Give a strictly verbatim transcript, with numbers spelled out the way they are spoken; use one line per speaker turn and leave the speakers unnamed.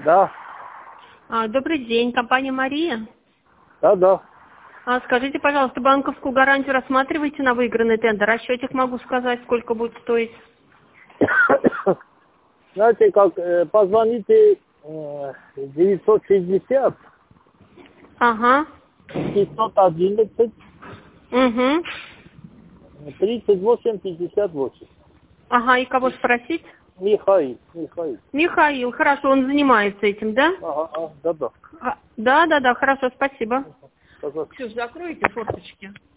Да.
А, добрый день, компания «Мария».
Да, да.
А, скажите, пожалуйста, банковскую гарантию рассматриваете на выигранный тендер? А счетик могу сказать, сколько будет стоить?
Знаете, как, э, позвоните э, девятьсот шестьдесят
Ага.
пятьсот одиннадцать
Угу.
тридцать восемь пятьдесят восемь.
Ага, и кого спросить?
Михаил, Михаил.
Михаил, хорошо, он занимается этим, да?
Ага, ага, да, да.
А, да, да, да, хорошо, спасибо.
Пожалуйста.
Все, закройте форточки.